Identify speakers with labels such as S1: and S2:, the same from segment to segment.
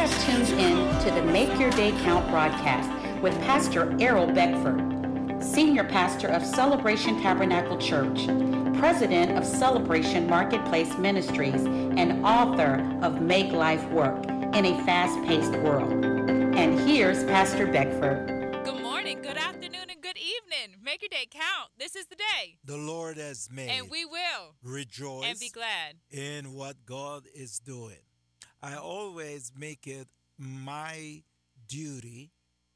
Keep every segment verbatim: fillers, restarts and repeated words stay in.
S1: just tuned in to the Make Your Day Count broadcast with Pastor Errol Beckford, Senior Pastor of Celebration Tabernacle Church, President of Celebration Marketplace Ministries, and author of Make Life Work in a Fast-Paced World. And here's Pastor Beckford.
S2: Good morning, good afternoon, and good evening. Make your day count. This is the day
S3: the Lord has made.
S2: and we will
S3: Rejoice
S2: and be glad.
S3: in what God is doing. I always make it my duty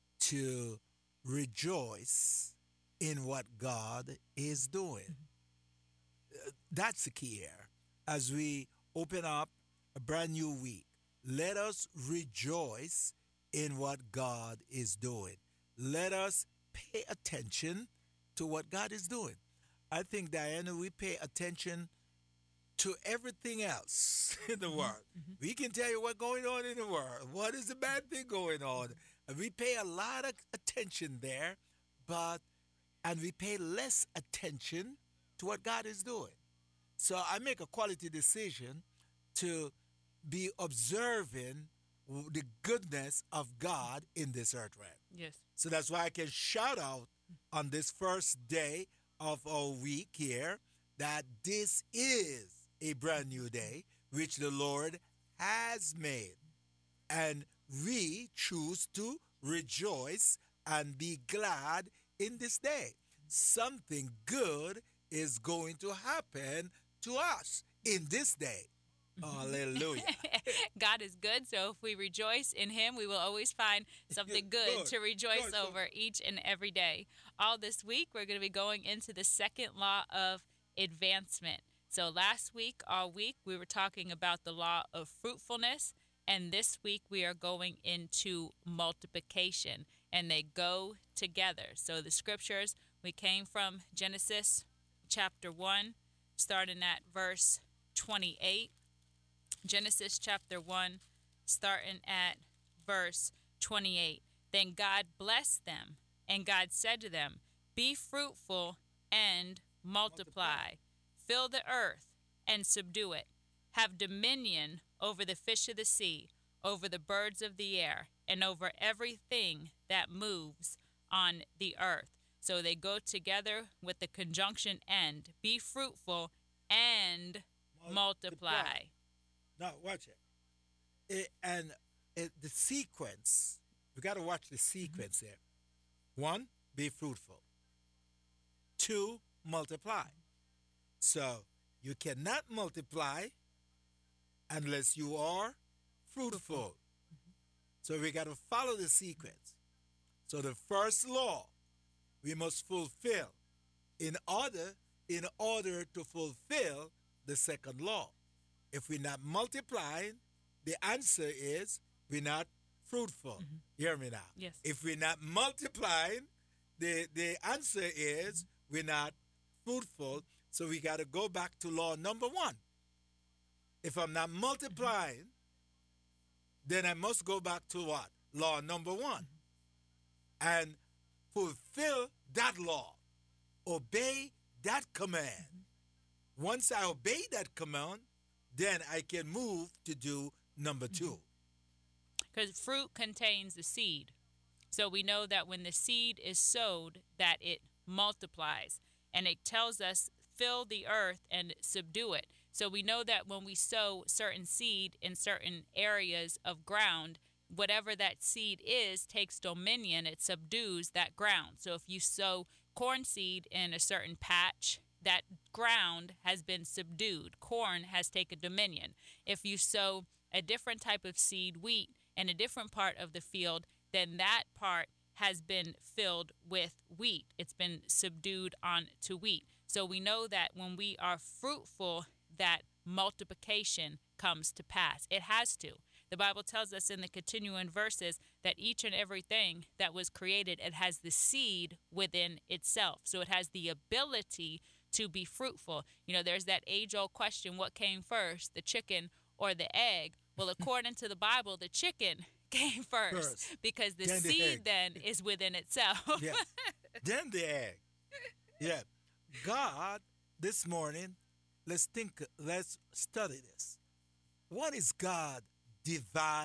S3: to rejoice in what God is doing. Uh, That's the key here. As we open up a brand new week, let us rejoice in what God is doing. Let us pay attention to what God is doing. I think, Diana, we pay attention to everything else in the world. We can tell you what's going on in the world. What is the bad thing going on? And we pay a lot of attention there, but and we pay less attention to what God is doing. So I make a quality decision to be observing w- the goodness of God in this earth realm.
S2: Yes.
S3: So that's why I can shout out on this first day of our week here that this is a brand new day which the Lord has made. And we choose to rejoice and be glad in this day. Something good is going to happen to us in this day. Hallelujah.
S2: God is good, so if we rejoice in Him, we will always find something good,
S3: Good,
S2: to rejoice
S3: good, good.
S2: over each and every day. All this week, we're going to be going into the second law of advancement. So last week, all week, we were talking about the law of fruitfulness, and this week we are going into multiplication, and they go together. So the scriptures, we came from Genesis chapter one, starting at verse twenty-eight. Genesis chapter one, starting at verse twenty-eight. Then God blessed them, and God said to them, be fruitful and multiply. Fill the earth and subdue it. Have dominion over the fish of the sea, over the birds of the air, and over everything that moves on the earth. So they go together with the conjunction end. Be fruitful and multiply.
S3: Now, watch it. It- and it, the sequence, we got to watch the sequence there. One, be fruitful. Two, multiply. So you cannot multiply unless you are fruitful. So we got to follow the sequence. So the first law we must fulfill in order in order to fulfill the second law. If we're not multiplying, the answer is we're not fruitful. Hear me now.
S2: Yes.
S3: If we're not multiplying, the, the answer is we're not fruitful. So we got to go back to law number one. If I'm not multiplying, then I must go back to what? Law number one. And fulfill that law. Obey that command. Once I obey that command, then I can move to do number two.
S2: Because fruit contains the seed. So we know that when the seed is sowed, that it multiplies. And it tells us, fill the earth and subdue it. So we know that when we sow certain seed in certain areas of ground, whatever that seed is takes dominion. It subdues that ground. So if you sow corn seed in a certain patch, that ground has been subdued. Corn has taken dominion. If you sow a different type of seed, wheat, in a different part of the field, then that part has been filled with wheat. It's been subdued on to wheat. So we know that when we are fruitful, that multiplication comes to pass. It has to. The Bible tells us in the continuing verses that each and everything that was created, it has the seed within itself. So it has the ability to be fruitful. You know, there's that age-old question, what came first, the chicken or the egg? Well, according to the Bible, the chicken came first,
S3: First.
S2: because the
S3: Then the
S2: seed
S3: egg.
S2: then is within itself.
S3: Yeah. Then the egg. Yeah. God, this morning, let's think, let's study this. What is God divine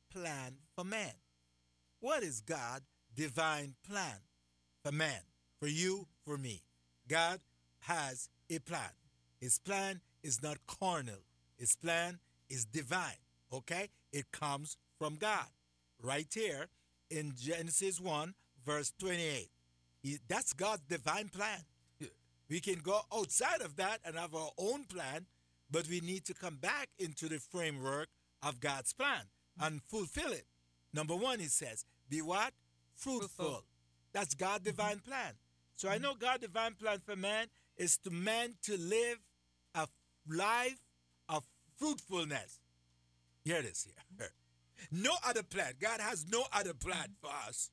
S3: plan for man. What is God's divine plan for man? For you, for me. God has a plan. His plan is not carnal. His plan is divine. Okay? It comes from God. Right here in Genesis one, verse twenty-eight. He, that's God's divine plan. We can go outside of that and have our own plan, but we need to come back into the framework of God's plan and fulfill it. Number one, he says, be what? Fruitful. Fruitful. That's God's divine plan. So I know God's divine plan for man is to man to live a life of fruitfulness. Here it is here. No other plan. God has no other plan for us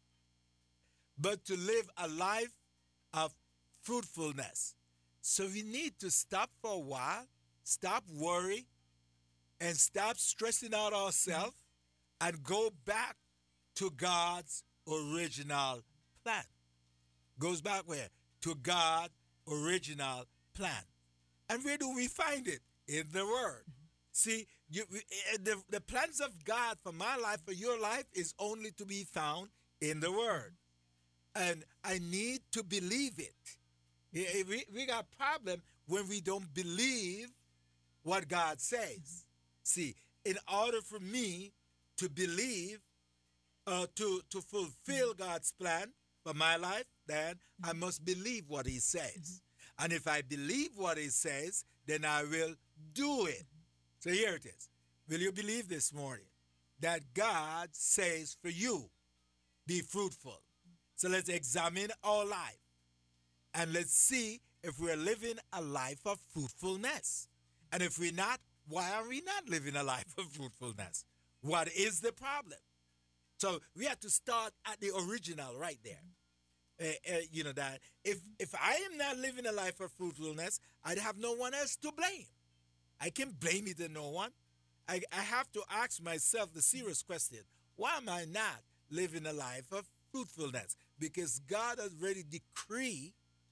S3: but to live a life of fruitfulness. So we need to stop for a while, stop worrying, and stop stressing out ourselves and go back to God's original plan. Goes back where? To God's original plan. And where do we find it? In the Word. See, you, the, the plans of God for my life, for your life, is only to be found in the Word. And I need to believe it. We, we got a problem when we don't believe what God says. See, in order for me to believe, uh, to, to fulfill God's plan for my life, then I must believe what he says. And if I believe what he says, then I will do it. So here it is. Will you believe this morning that God says for you, be fruitful? So let's examine our life and let's see if we're living a life of fruitfulness. And if we're not, why are we not living a life of fruitfulness? What is the problem? So we have to start at the original right there. Uh, uh, you know that if if I am not living a life of fruitfulness, I'd have no one else to blame. I can't blame it on no one. I, I have to ask myself the serious question: why am I not living a life of fruitfulness? Because God has already decreed,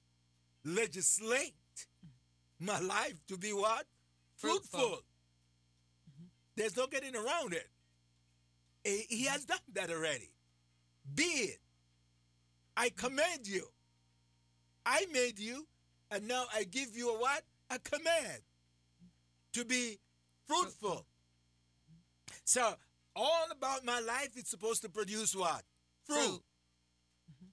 S3: legislate my life to be what? Fruitful. Fruitful. Mm-hmm. There's no getting around it. He has done that already. Be it. I command you. I made you, and now I give you a what? A command to be fruitful. So all about my life, it's supposed to produce what? Fruit. Fruit. Mm-hmm.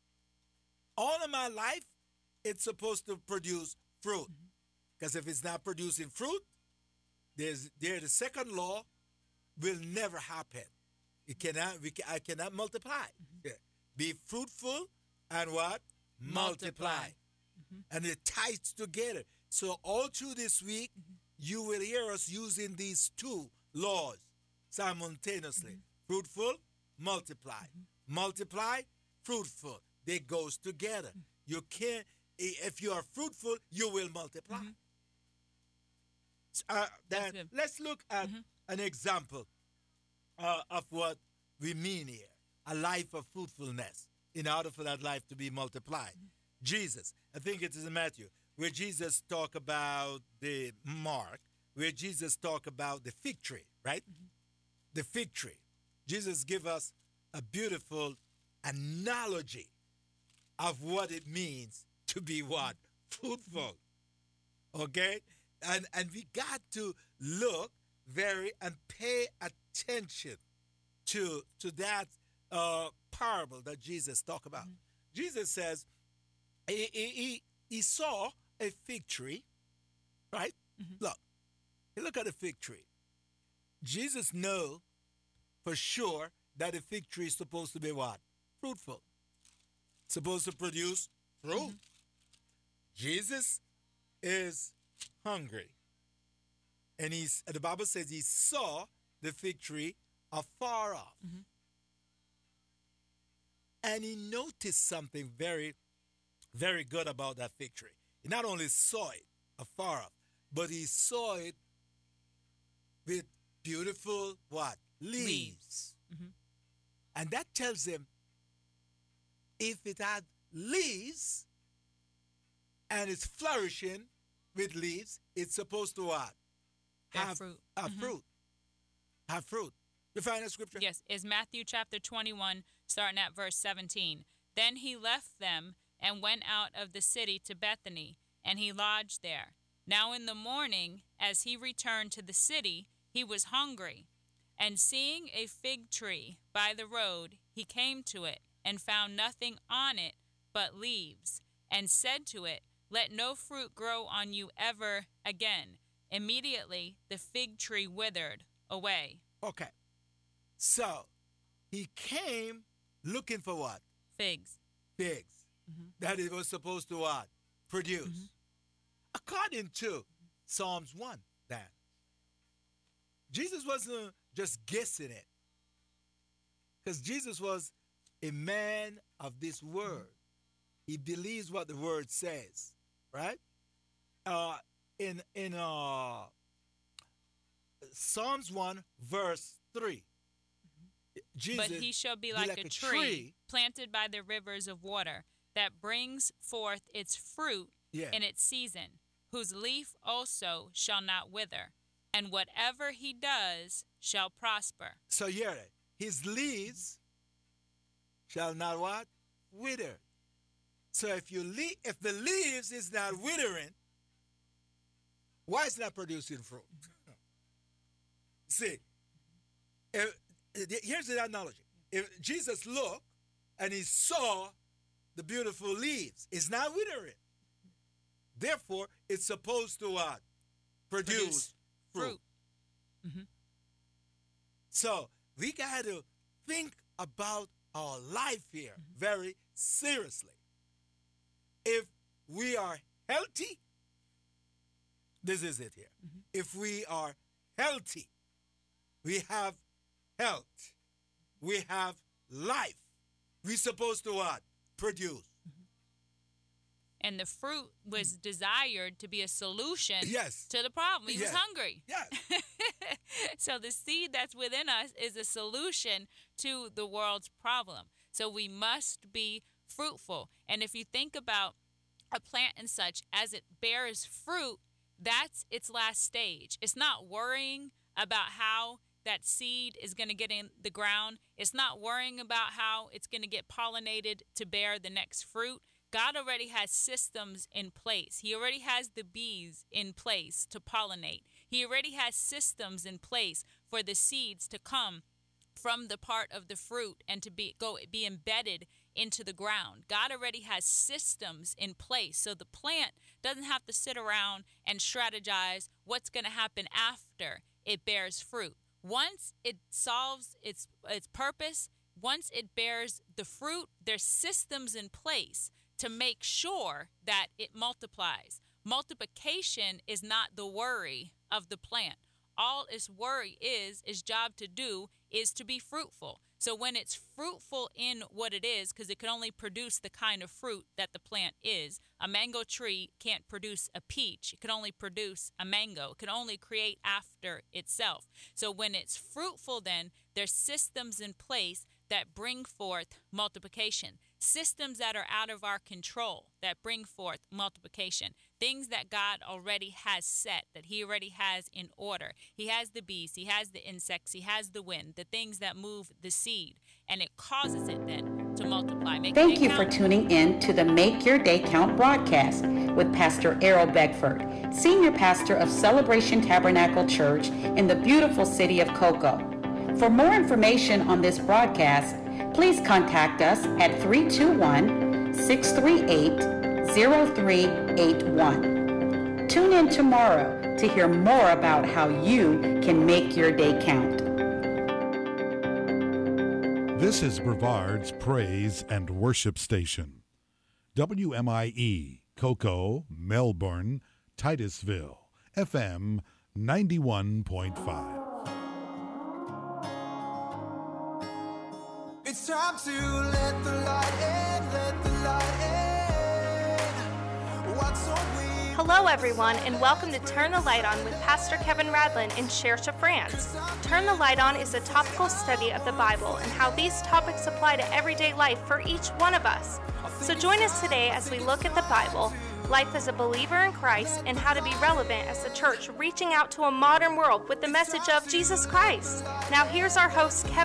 S3: All of my life, it's supposed to produce fruit. Because mm-hmm. if it's not producing fruit, there's there the second law will never happen. It cannot. We can, I cannot multiply. Mm-hmm. Yeah. Be fruitful and what? Multiply. multiply. Mm-hmm. And it ties together. So all through this week, mm-hmm. you will hear us using these two laws simultaneously. Mm-hmm. Fruitful, multiply. Mm-hmm. Multiply, fruitful. They goes together. Mm-hmm. You can't, if you are fruitful, you will multiply. Mm-hmm. Uh, then let's look at mm-hmm. an example uh, of what we mean here. A life of fruitfulness in order for that life to be multiplied. Mm-hmm. Jesus, I think it is in Matthew, where Jesus talk about the Mark, where Jesus talk about the fig tree, right? Mm-hmm. The fig tree. Jesus give us a beautiful analogy of what it means to be what? Fruitful. Okay? And and we got to look very and pay attention to, to that uh, parable that Jesus talked about. Mm-hmm. Jesus says he, he, he saw a fig tree, right? Mm-hmm. Look, you look at a fig tree. Jesus know for sure that a fig tree is supposed to be what? Fruitful. Supposed to produce fruit. Mm-hmm. Jesus is hungry. And he's, the Bible says he saw the fig tree afar off. Mm-hmm. And he noticed something very, very good about that fig tree. He not only saw it afar off, but he saw it with beautiful what? Leaves. Leaves. Mm-hmm. And that tells him if it had leaves and it's flourishing with leaves, it's supposed to what?
S2: Have fruit.
S3: Have
S2: mm-hmm.
S3: fruit. Have fruit. The final scripture?
S2: Yes, is Matthew chapter twenty-one, starting at verse seventeen. Then he left them and went out of the city to Bethany, and he lodged there. Now in the morning, as he returned to the city, he was hungry. And seeing a fig tree by the road, he came to it, and found nothing on it but leaves, and said to it, Let no fruit grow on you ever again. Immediately the fig tree withered away.
S3: Okay. So, he came looking for what?
S2: Figs.
S3: Figs. Mm-hmm. That it was supposed to what? Produce. Mm-hmm. According to Psalms one, that Jesus wasn't just guessing it. Because Jesus was a man of this word. He believes what the word says, right? Uh, in in uh, Psalms one, verse three. Jesus,
S2: but he shall be like, be like a, a tree, tree planted by the rivers of water that brings forth its fruit yeah. in its season, whose leaf also shall not wither, and whatever he does shall prosper.
S3: So hear it. His leaves shall not what? Wither. So if you le- if the leaves is not withering, why is it not producing fruit? See, if, here's the analogy. If Jesus looked and he saw the beautiful leaves, it's not withering. Therefore, it's supposed to what? Produce, Produce fruit. fruit. Mm-hmm. So we got to think about our life here mm-hmm. very seriously. If we are healthy, this is it here. Mm-hmm. If we are healthy, we have health, we have life, we're supposed to what? Produce.
S2: Mm-hmm. And the fruit was desired to be a solution
S3: yes.
S2: to the problem. He
S3: yes.
S2: was hungry.
S3: Yes.
S2: So the seed that's within us is a solution to the world's problem. So we must be fruitful. And if you think about a plant and such, as it bears fruit, that's its last stage. It's not worrying about how that seed is going to get in the ground. It's not worrying about how it's going to get pollinated to bear the next fruit. God already has systems in place. He already has the bees in place to pollinate. He already has systems in place for the seeds to come from the part of the fruit and to be go be embedded into the ground. God already has systems in place, so the plant doesn't have to sit around and strategize what's going to happen after it bears fruit. Once it solves its its purpose, once it bears the fruit, there's systems in place to make sure that it multiplies. Multiplication is not the worry of the plant. All its worry is, its job to do, is to be fruitful. So when it's fruitful in what it is, because it can only produce the kind of fruit that the plant is. A mango tree can't produce a peach. It can only produce a mango. It can only create after itself. So when it's fruitful, then there's systems in place that bring forth multiplication. Systems that are out of our control that bring forth multiplication. Things that God already has set, that he already has in order. He has the bees, he has the insects, he has the wind, the things that move the seed, and it causes it then to multiply. Make
S1: Thank you count. for tuning in to the Make Your Day Count broadcast with Pastor Errol Beckford, Senior Pastor of Celebration Tabernacle Church in the beautiful city of Cocoa. For more information on this broadcast, please contact us at three two one, six three eight, zero three eight one. Tune in tomorrow to hear more about how you can make your day count.
S4: This is Brevard's Praise and Worship Station. W M I E, Cocoa, Melbourne, Titusville, F M ninety-one point five.
S5: It's time to let the light in, let the light in. What's on we?
S6: Hello everyone, and welcome to Turn the Light On with Pastor Kevin Radlin in Cherche, France. Turn the Light On is a topical study of the Bible and how these topics apply to everyday life for each one of us. So join us today as we look at the Bible, life as a believer in Christ, and how to be relevant as a church reaching out to a modern world with the message of Jesus Christ. Now here's our host, Kevin